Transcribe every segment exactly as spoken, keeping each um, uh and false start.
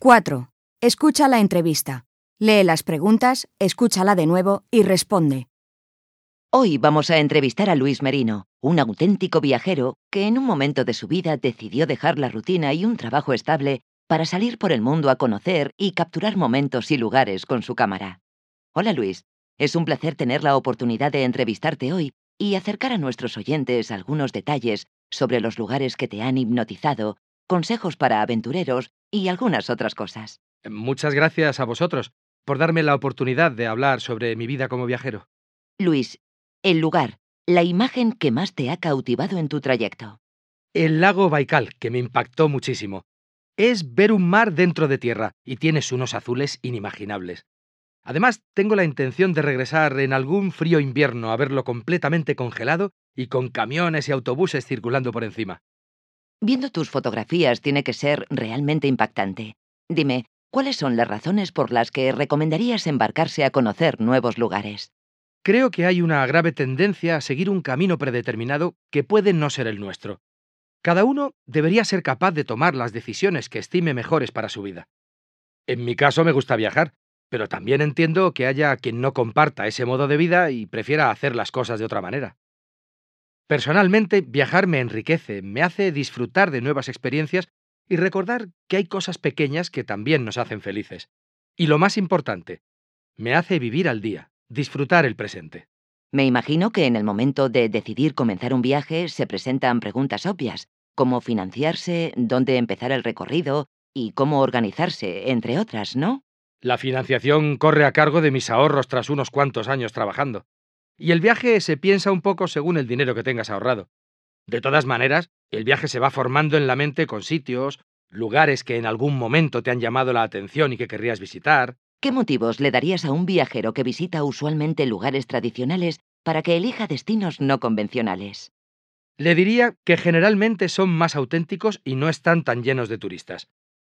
cuatro. Escucha la entrevista. Lee las preguntas, escúchala de nuevo y responde. Hoy vamos a entrevistar a Luis Merino, un auténtico viajero que en un momento de su vida decidió dejar la rutina y un trabajo estable para salir por el mundo a conocer y capturar momentos y lugares con su cámara. Hola Luis, es un placer tener la oportunidad de entrevistarte hoy y acercar a nuestros oyentes algunos detalles sobre los lugares que te han hipnotizado, consejos para aventureros y algunas otras cosas. Muchas gracias a vosotros por darme la oportunidad de hablar sobre mi vida como viajero. Luis, el lugar, la imagen que más te ha cautivado en tu trayecto. El lago Baikal, que me impactó muchísimo. Es ver un mar dentro de tierra y tienes unos azules inimaginables. Además, tengo la intención de regresar en algún frío invierno a verlo completamente congelado y con camiones y autobuses circulando por encima. Viendo tus fotografías tiene que ser realmente impactante. Dime, ¿cuáles son las razones por las que recomendarías embarcarse a conocer nuevos lugares? Creo que hay una grave tendencia a seguir un camino predeterminado que puede no ser el nuestro. Cada uno debería ser capaz de tomar las decisiones que estime mejores para su vida. En mi caso me gusta viajar, pero también entiendo que haya quien no comparta ese modo de vida y prefiera hacer las cosas de otra manera. Personalmente, viajar me enriquece, me hace disfrutar de nuevas experiencias y recordar que hay cosas pequeñas que también nos hacen felices. Y lo más importante, me hace vivir al día, disfrutar el presente. Me imagino que en el momento de decidir comenzar un viaje se presentan preguntas obvias, como financiarse, dónde empezar el recorrido y cómo organizarse, entre otras, ¿no? La financiación corre a cargo de mis ahorros tras unos cuantos años trabajando. Y el viaje se piensa un poco según el dinero que tengas ahorrado. De todas maneras, el viaje se va formando en la mente con sitios, lugares que en algún momento te han llamado la atención y que querrías visitar. ¿Qué motivos le darías a un viajero que visita usualmente lugares tradicionales para que elija destinos no convencionales? Le diría que generalmente son más auténticos y no están tan llenos de turistas.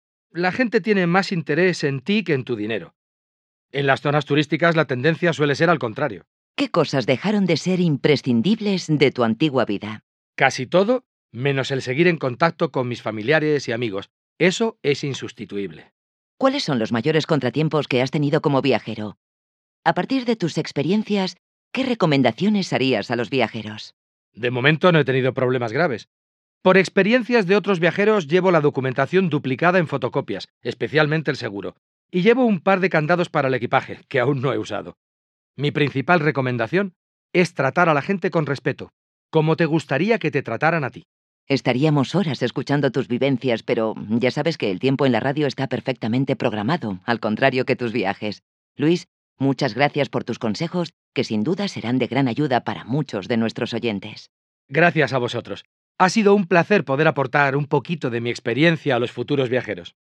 La gente tiene más interés en ti que en tu dinero. En las zonas turísticas la tendencia suele ser al contrario. ¿Qué cosas dejaron de ser imprescindibles de tu antigua vida? Casi todo, menos el seguir en contacto con mis familiares y amigos. Eso es insustituible. ¿Cuáles son los mayores contratiempos que has tenido como viajero? A partir de tus experiencias, ¿qué recomendaciones harías a los viajeros? De momento no he tenido problemas graves. Por experiencias de otros viajeros llevo la documentación duplicada en fotocopias, especialmente el seguro, y llevo un par de candados para el equipaje, que aún no he usado. Mi principal recomendación es tratar a la gente con respeto, como te gustaría que te trataran a ti. Estaríamos horas escuchando tus vivencias, pero ya sabes que el tiempo en la radio está perfectamente programado, al contrario que tus viajes. Luis, muchas gracias por tus consejos, que sin duda serán de gran ayuda para muchos de nuestros oyentes. Gracias a vosotros. Ha sido un placer poder aportar un poquito de mi experiencia a los futuros viajeros.